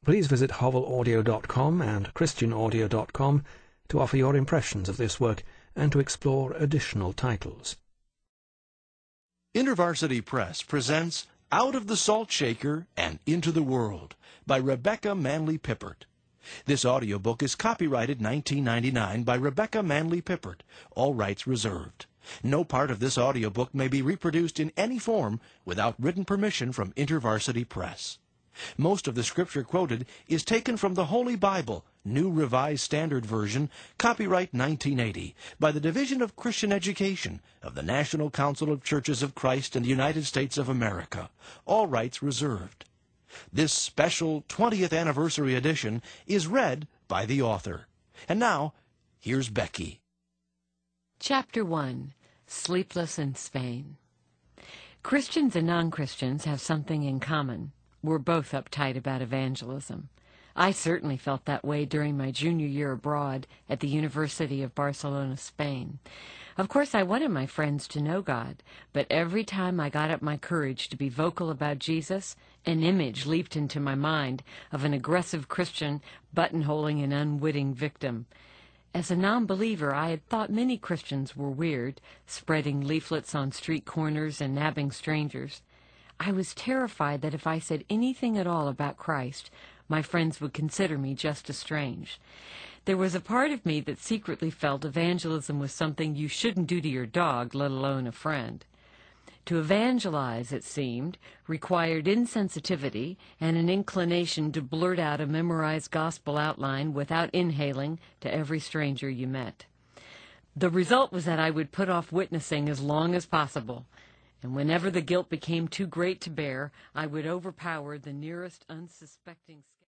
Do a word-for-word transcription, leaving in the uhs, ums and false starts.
Please visit hovel audio dot com and christian audio dot com to offer your impressions of this work and to explore additional titles. InterVarsity Press presents Out of the Salt Shaker and Into the World by Rebecca Manley Pippert. This audiobook is copyrighted nineteen ninety-nine by Rebecca Manley Pippert, all rights reserved. No part of this audiobook may be reproduced in any form without written permission from InterVarsity Press. Most of the scripture quoted is taken from the Holy Bible, New Revised Standard Version, copyright nineteen eighty, by the Division of Christian Education of the National Council of Churches of Christ in the United States of America. All rights reserved. This special twentieth anniversary edition is read by the author. And now, here's Becky. Chapter one. Sleepless in Spain. Christians and non-Christians have something in common. We're both uptight about evangelism. I certainly felt that way during my junior year abroad at the University of Barcelona, Spain. Of course, I wanted my friends to know God, but every time I got up my courage to be vocal about Jesus, an image leaped into my mind of an aggressive Christian buttonholing an unwitting victim. As a non-believer, I had thought many Christians were weird, spreading leaflets on street corners and nabbing strangers. I was terrified that if I said anything at all about Christ, my friends would consider me just as strange. There was a part of me that secretly felt evangelism was something you shouldn't do to your dog, let alone a friend. To evangelize, it seemed, required insensitivity and an inclination to blurt out a memorized gospel outline without inhaling to every stranger you met. The result was that I would put off witnessing as long as possible, and whenever the guilt became too great to bear, I would overpower the nearest unsuspecting